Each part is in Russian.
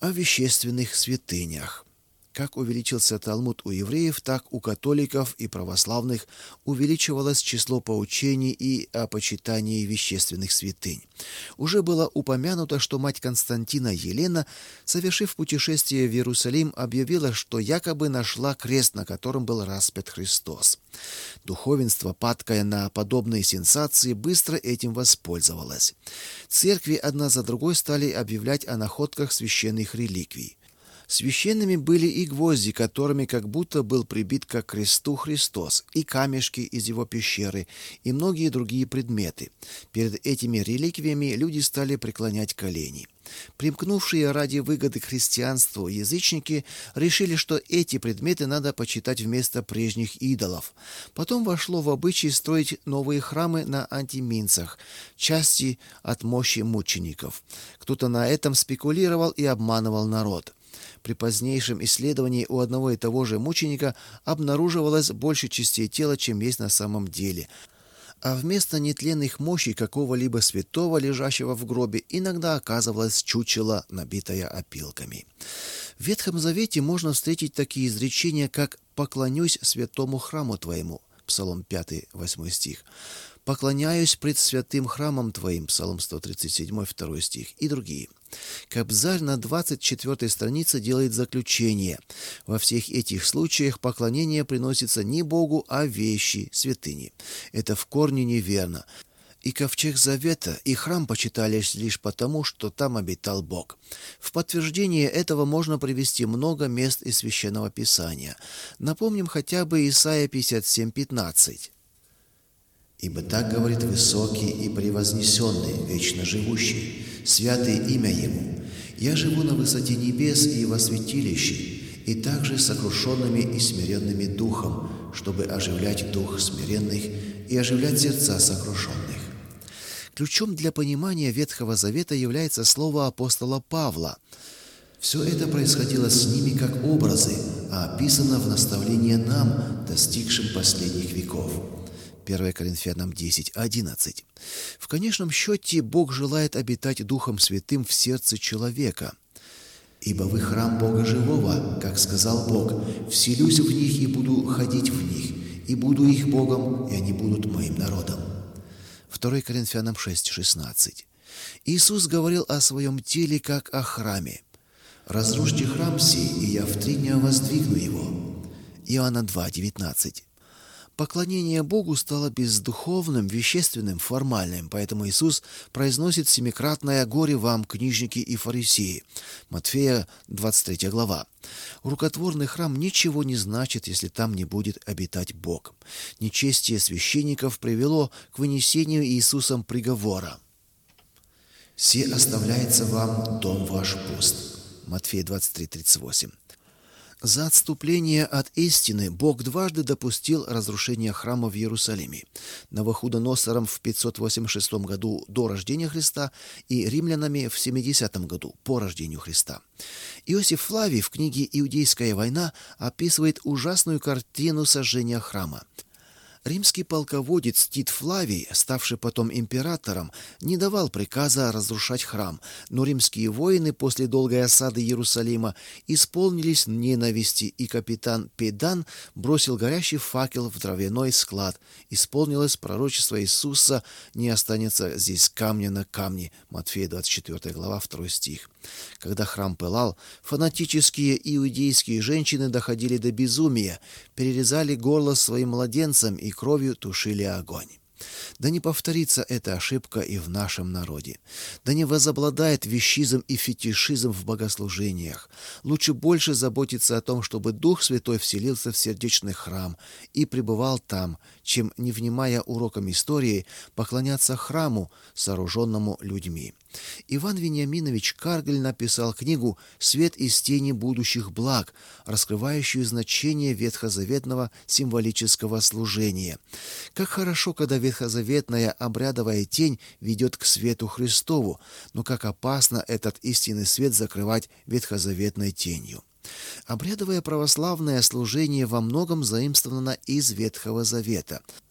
о вещественных святынях. Как увеличился Талмуд у евреев, так у католиков и православных увеличивалось число поучений и о почитании вещественных святынь. Уже было упомянуто, что мать Константина Елена, совершив путешествие в Иерусалим, объявила, что якобы нашла крест, на котором был распят Христос. Духовенство, падкое на подобные сенсации, быстро этим воспользовалось. Церкви одна за другой стали объявлять о находках священных реликвий. Священными были и гвозди, которыми как будто был прибит к кресту Христос, и камешки из его пещеры, и многие другие предметы. Перед этими реликвиями люди стали преклонять колени. Примкнувшие ради выгоды к христианству язычники решили, что эти предметы надо почитать вместо прежних идолов. Потом вошло в обычай строить новые храмы на антиминцах, части от мощи мучеников. Кто-то на этом спекулировал и обманывал народ. При позднейшем исследовании у одного и того же мученика обнаруживалось больше частей тела, чем есть на самом деле. А вместо нетленных мощей какого-либо святого, лежащего в гробе, иногда оказывалось чучело, набитое опилками. В Ветхом Завете можно встретить такие изречения, как «поклонюсь святому храму твоему» Псалом 5, 8 стих, «поклоняюсь пред святым храмом твоим» Псалом 137, 2 стих и другие. Кобзарь на 24 странице делает заключение. Во всех этих случаях поклонение приносится не Богу, а вещи, святыни. Это в корне неверно. И ковчег завета, и храм почитались лишь потому, что там обитал Бог. В подтверждение этого можно привести много мест из Священного Писания. Напомним хотя бы Исайя 57:15. «Ибо так говорит высокий и превознесенный, вечно живущий, святое имя Ему. Я живу на высоте небес и во святилище, и также сокрушенными и смиренными духом, чтобы оживлять дух смиренных и оживлять сердца сокрушенных». Ключом для понимания Ветхого Завета является слово апостола Павла. Все это происходило с ними как образы, а описано в наставлении нам, достигшим последних веков. 1 Коринфянам 10:11. В конечном счете Бог желает обитать Духом Святым в сердце человека. «Ибо вы храм Бога живого, как сказал Бог, вселюсь в них и буду ходить в них, и буду их Богом, и они будут моим народом». 2 Коринфянам 6:16. Иисус говорил о своем теле как о храме. «Разрушьте храм сей, и я в 3 дня воздвигну его». Иоанна 2:19. Поклонение Богу стало бездуховным, вещественным, формальным, поэтому Иисус произносит семикратное «Горе вам, книжники и фарисеи» Матфея 23 глава. Рукотворный храм ничего не значит, если там не будет обитать Бог. Нечестие священников привело к вынесению Иисусом приговора. «Се оставляется вам дом ваш пуст» Матфея 23:38. За отступление от истины Бог дважды допустил разрушение храма в Иерусалиме. Навуходоносором в 586 году до рождения Христа и римлянами в 70 году по рождению Христа. Иосиф Флавий в книге «Иудейская война» описывает ужасную картину сожжения храма. Римский полководец Тит Флавий, ставший потом императором, не давал приказа разрушать храм, но римские воины после долгой осады Иерусалима исполнились ненависти, и капитан Педан бросил горящий факел в дровяной склад. Исполнилось пророчество Иисуса: «Не останется здесь камня на камне» Матфея 24 глава 2 стих. Когда храм пылал, фанатические иудейские женщины доходили до безумия, перерезали горло своим младенцам и кровью тушили огонь. Да не повторится эта ошибка и в нашем народе. Да не возобладает вещизм и фетишизм в богослужениях. Лучше больше заботиться о том, чтобы Дух Святой вселился в сердечный храм и пребывал там, чем, не внимая урокам истории, поклоняться храму, сооруженному людьми. Иван Вениаминович Каргель написал книгу «Свет из тени будущих благ», раскрывающую значение ветхозаветного символического служения. Как хорошо, когда ветхозаветная обрядовая тень ведет к свету Христову, но как опасно этот истинный свет закрывать ветхозаветной тенью. Обрядовое православное служение во многом заимствовано из Ветхого Завета.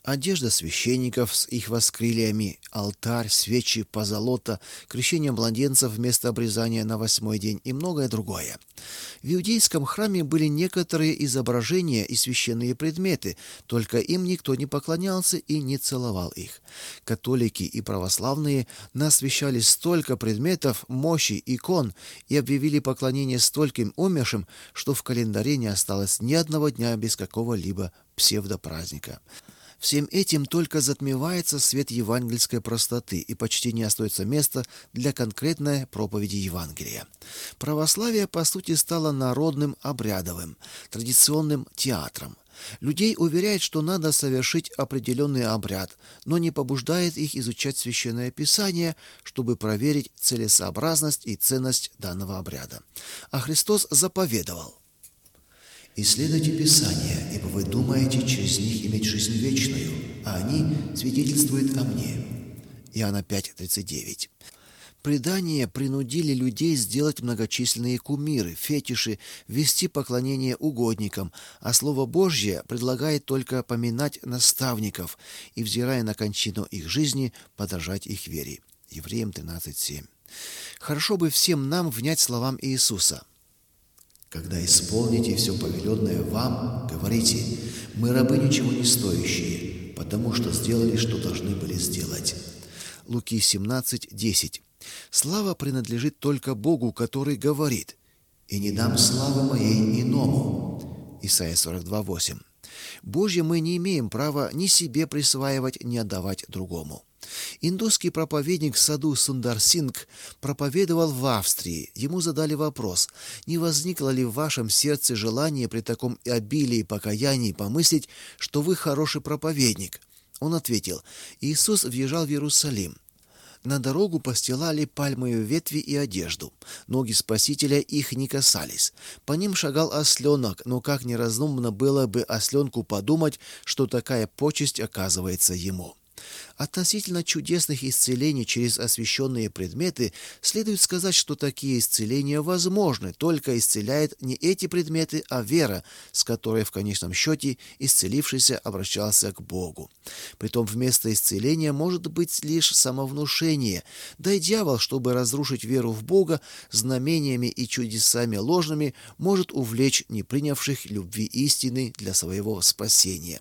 Одежда священников с их воскрилиями, алтарь, свечи, позолота, крещение младенцев вместо обрезания на 8-й день и многое другое. В иудейском храме были некоторые изображения и священные предметы, только им никто не поклонялся и не целовал их. Католики и православные насвящали столько предметов, мощи, икон и объявили поклонение стольким умершим, что в календаре не осталось ни одного дня без какого-либо псевдопраздника. Всем этим только затмевается свет евангельской простоты, и почти не остается места для конкретной проповеди Евангелия. Православие, по сути, стало народным, обрядовым, традиционным театром. Людей уверяет, что надо совершить определенный обряд, но не побуждает их изучать Священное Писание, чтобы проверить целесообразность и ценность данного обряда. А Христос заповедовал: «Исследуйте Писания, ибо вы думаете через них иметь жизнь вечную, а они свидетельствуют о мне». Иоанна 5:39. Предания принудили людей сделать многочисленные кумиры, фетиши, вести поклонение угодникам, а Слово Божье предлагает только поминать наставников и, взирая на кончину их жизни, подражать их вере. Евреям 13:7. Хорошо бы всем нам внять словам Иисуса: «Когда исполните все повеленное вам, говорите: мы рабы ничего не стоящие, потому что сделали, что должны были сделать». Луки 17:10. Слава принадлежит только Богу, который говорит: «И не дам славы моей иному». Исайя 42:8. Божье мы не имеем права ни себе присваивать, ни отдавать другому. Индусский проповедник Саду Сундар Сингх проповедовал в Австрии. Ему задали вопрос: не возникло ли в вашем сердце желание при таком обилии покаяний помыслить, что вы хороший проповедник? Он ответил: Иисус въезжал в Иерусалим. На дорогу постилали пальмовые ветви и одежду. Ноги Спасителя их не касались. По ним шагал осленок, но как неразумно было бы осленку подумать, что такая почесть оказывается ему. Относительно чудесных исцелений через освященные предметы следует сказать, что такие исцеления возможны, только исцеляет не эти предметы, а вера, с которой в конечном счете исцелившийся обращался к Богу. Притом вместо исцеления может быть лишь самовнушение, да и дьявол, чтобы разрушить веру в Бога, знамениями и чудесами ложными, может увлечь не принявших любви истины для своего спасения.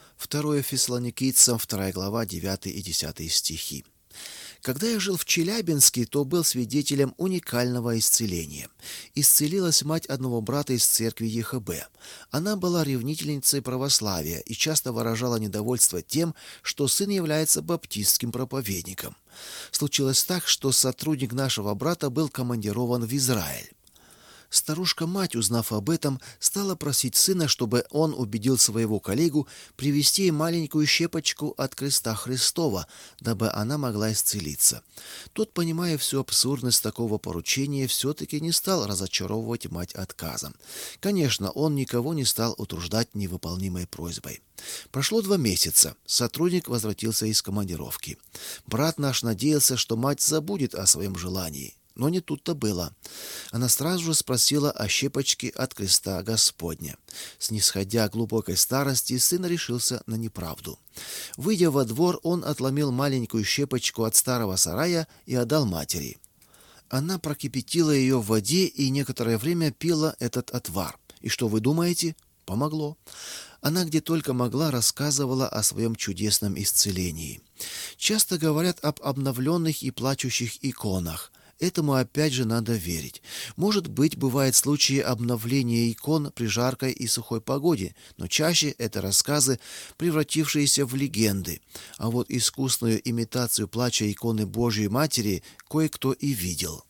2 Фессалоникийцам, 2 глава, 9 и 10 стихи. Когда я жил в Челябинске, то был свидетелем уникального исцеления. Исцелилась мать одного брата из церкви ЕХБ. Она была ревнительницей православия и часто выражала недовольство тем, что сын является баптистским проповедником. Случилось так, что сотрудник нашего брата был командирован в Израиль. Старушка-мать, узнав об этом, стала просить сына, чтобы он убедил своего коллегу привезти ей маленькую щепочку от креста Христова, дабы она могла исцелиться. Тот, понимая всю абсурдность такого поручения, все-таки не стал разочаровывать мать отказом. Конечно, он никого не стал утруждать невыполнимой просьбой. Прошло 2 месяца. Сотрудник возвратился из командировки. Брат наш надеялся, что мать забудет о своем желании. Но не тут-то было. Она сразу же спросила о щепочке от креста Господня. Снисходя к глубокой старости, сын решился на неправду. Выйдя во двор, он отломил маленькую щепочку от старого сарая и отдал матери. Она прокипятила ее в воде и некоторое время пила этот отвар. И что вы думаете? Помогло. Она где только могла рассказывала о своем чудесном исцелении. Часто говорят об обновленных и плачущих иконах. Этому опять же надо верить. Может быть, бывают случаи обновления икон при жаркой и сухой погоде, но чаще это рассказы, превратившиеся в легенды. А вот искусную имитацию плача иконы Божьей Матери кое-кто и видел.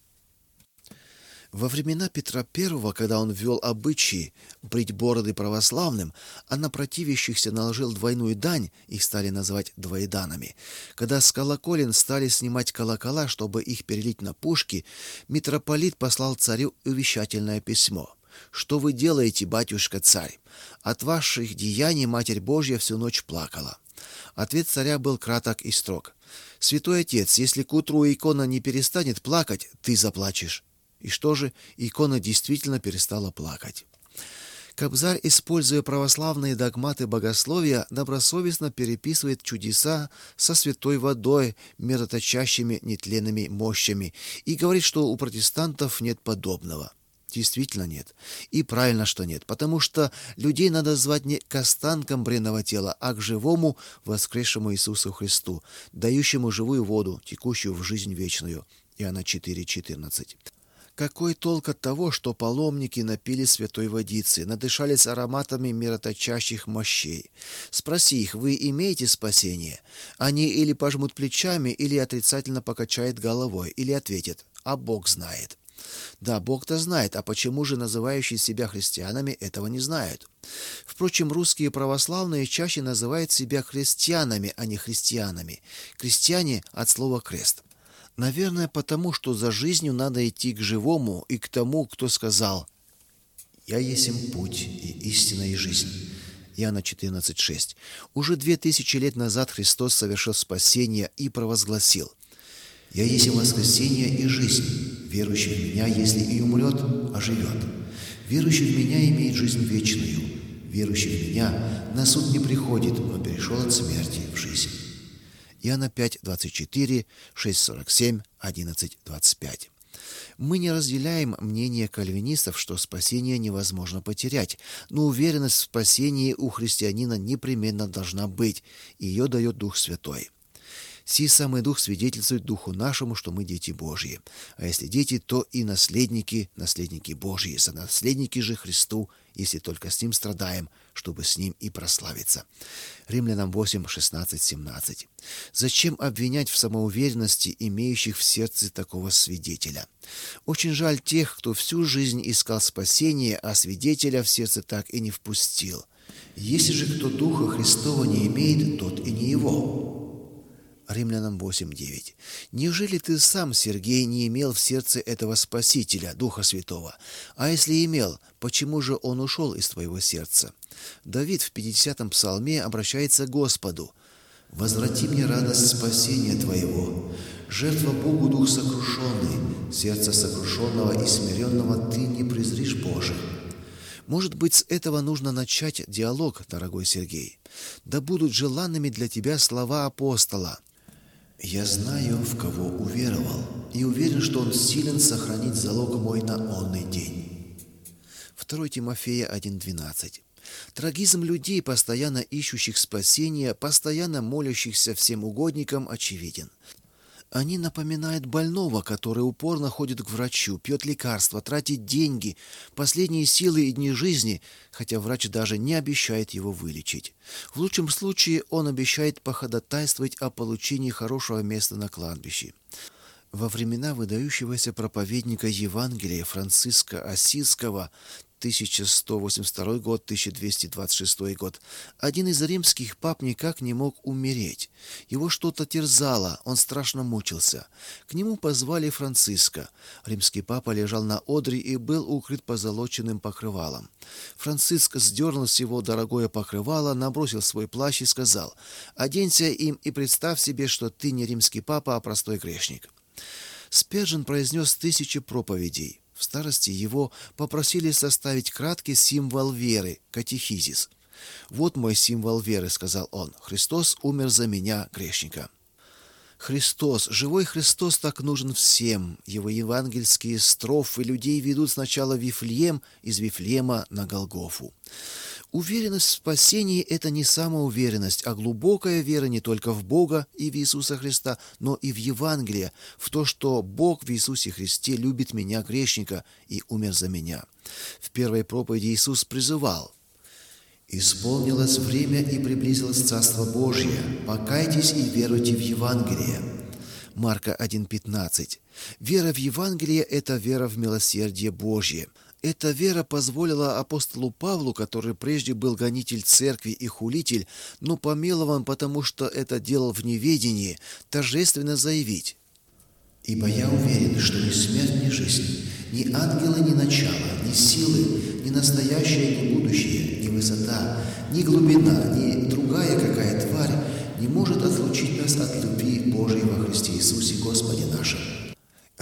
Во времена Петра I, когда он ввел обычаи брить бороды православным, а на противящихся наложил двойную дань, их стали называть двоеданами, когда с колоколен стали снимать колокола, чтобы их перелить на пушки, митрополит послал царю увещательное письмо. «Что вы делаете, батюшка-царь? От ваших деяний Матерь Божья всю ночь плакала». Ответ царя был краток и строг. «Святой отец, если к утру икона не перестанет плакать, ты заплачешь». И что же, икона действительно перестала плакать. Кобзарь, используя православные догматы богословия, добросовестно переписывает чудеса со святой водой, мироточащими нетленными мощами, и говорит, что у протестантов нет подобного. Действительно нет. И правильно, что нет, потому что людей надо звать не к останкам бренного тела, а к живому воскресшему Иисусу Христу, дающему живую воду, текущую в жизнь вечную. Иоанна 4,14. Какой толк от того, что паломники напили святой водицы, надышались ароматами мироточащих мощей? Спроси их: вы имеете спасение? Они или пожмут плечами, или отрицательно покачают головой, или ответят: а Бог знает. Да, Бог-то знает, а почему же называющие себя христианами этого не знают? Впрочем, русские православные чаще называют себя христианами, а не христианами. Крестьяне от слова «крест». Наверное, потому что за жизнью надо идти к живому и к тому, кто сказал: «Я есмь путь и истина и жизнь». Иоанна 14,6. Уже 2000 лет назад Христос совершил спасение и провозгласил: «Я есмь воскресение и жизнь. Верующий в Меня, если и умрет, оживет. Верующий в Меня имеет жизнь вечную. Верующий в Меня на суд не приходит, но перешел от смерти в жизнь». Иоанна 5,24, 6,47, 11,25. Мы не разделяем мнение кальвинистов, что спасение невозможно потерять, но уверенность в спасении у христианина непременно должна быть, и ее дает Дух Святой. Сей самый Дух свидетельствует Духу нашему, что мы дети Божьи. А если дети, то и наследники, наследники Божьи, сонаследники же Христу, если только с Ним страдаем, чтобы с Ним и прославиться. Римлянам 8, 16, 17. Зачем обвинять в самоуверенности имеющих в сердце такого свидетеля? Очень жаль тех, кто всю жизнь искал спасения, а свидетеля в сердце так и не впустил. Если же кто Духа Христова не имеет, тот и не его. Римлянам 8:9. Неужели ты сам, Сергей, не имел в сердце этого Спасителя, Духа Святого? А если имел, почему же он ушел из твоего сердца? Давид в 50-м псалме обращается к Господу: «Возврати мне радость спасения Твоего. Жертва Богу дух сокрушенный, сердце сокрушенного и смиренного Ты не презришь, Боже». Может быть, с этого нужно начать диалог, дорогой Сергей. Да будут желанными для тебя слова апостола: «Я знаю, в кого уверовал, и уверен, что он силен сохранить залог мой на онный день». 2 Тимофея 1,12. Трагизм людей, постоянно ищущих спасения, постоянно молящихся всем угодникам, очевиден. Они напоминают больного, который упорно ходит к врачу, пьет лекарства, тратит деньги, последние силы и дни жизни, хотя врач даже не обещает его вылечить. В лучшем случае он обещает походатайствовать о получении хорошего места на кладбище. Во времена выдающегося проповедника Евангелия Франциска Ассизского 1182 год, 1226 год, один из римских пап никак не мог умереть. Его что-то терзало, он страшно мучился. К нему позвали Франциска. Римский папа лежал на одре и был укрыт позолоченным покрывалом. Франциск сдернул с его дорогое покрывало, набросил свой плащ и сказал: «Оденься им и представь себе, что ты не римский папа, а простой грешник». Спержен произнес 1000 проповедей. В старости его попросили составить краткий символ веры – катехизис. «Вот мой символ веры», – сказал он. «Христос умер за меня, грешника». Христос, живой Христос, так нужен всем. Его евангельские строфы людей ведут сначала в Вифлеем, из Вифлеема на Голгофу. Уверенность в спасении – это не самоуверенность, а глубокая вера не только в Бога и в Иисуса Христа, но и в Евангелие, в то, что Бог в Иисусе Христе любит меня, грешника, и умер за меня. В первой проповеди Иисус призывал: «Исполнилось время и приблизилось Царство Божье. Покайтесь и веруйте в Евангелие». Марка 1,15. Вера в Евангелие – это вера в милосердие Божье. Эта вера позволила апостолу Павлу, который прежде был гонитель церкви и хулитель, но помилован, потому что это делал в неведении, торжественно заявить: «Ибо я уверен, что ни смерть, ни жизнь, ни ангелы, ни начало, ни силы, ни настоящее, ни будущее, ни высота, ни глубина, ни другая какая тварь не может отлучить нас от любви Божией во Христе Иисусе Господе нашем».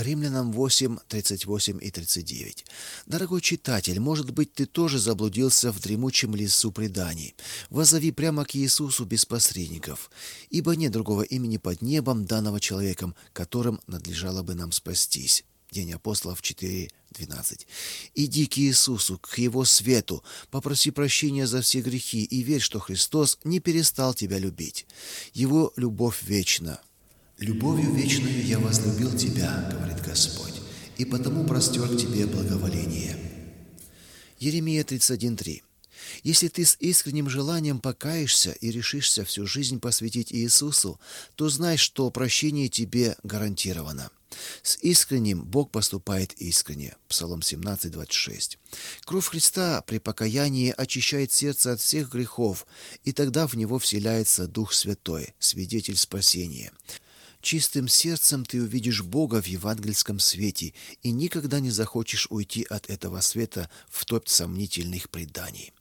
Римлянам 8, 38 и 39. Дорогой читатель, может быть, ты тоже заблудился в дремучем лесу преданий. Воззови прямо к Иисусу без посредников, ибо нет другого имени под небом, данного человеком, которым надлежало бы нам спастись. День апостолов 4:12. Иди к Иисусу, к Его свету, попроси прощения за все грехи и верь, что Христос не перестал тебя любить. Его любовь вечна. «Любовью вечною я возлюбил тебя, — говорит Господь, — и потому простер к тебе благоволение». Еремия 31:3. Если ты с искренним желанием покаешься и решишься всю жизнь посвятить Иисусу, то знай, что прощение тебе гарантировано. С искренним Бог поступает искренне. Псалом 17:26. Кровь Христа при покаянии очищает сердце от всех грехов, и тогда в него вселяется Дух Святой, свидетель спасения. Чистым сердцем ты увидишь Бога в евангельском свете и никогда не захочешь уйти от этого света в топь сомнительных преданий.